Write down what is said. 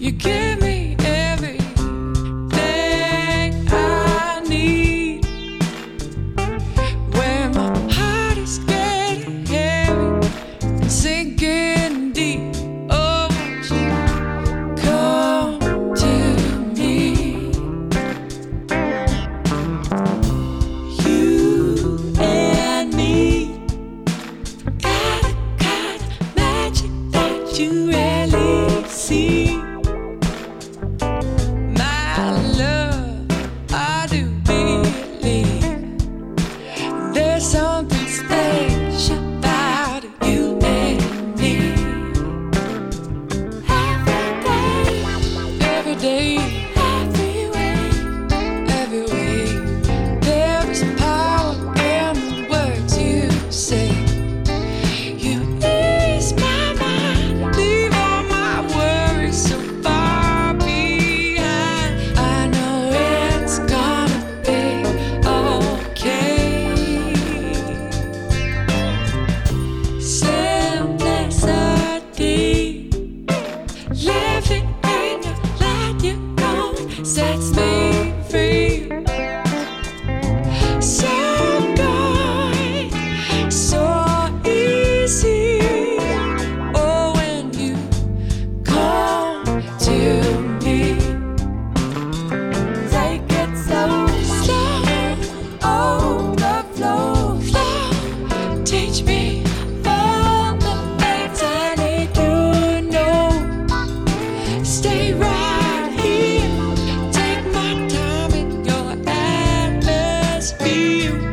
You give me everything I need. When my heart is getting heavy and sinking deep, oh, won't you come to me? You and me got a kind of magic that you rarely see. My love, I do believe there's something special about you and me. Every day, every way, there is power in the words you say. You ease my mind, leave all my worries so far behind. I know it's gonna be okay. Simplicity, living in your light, you know, sets me free. So good, so easy. Oh, when you come to me, take it so slow, overflow, flow. Teach me all the things I need to know. Stay right here, take my time in your atmosphere.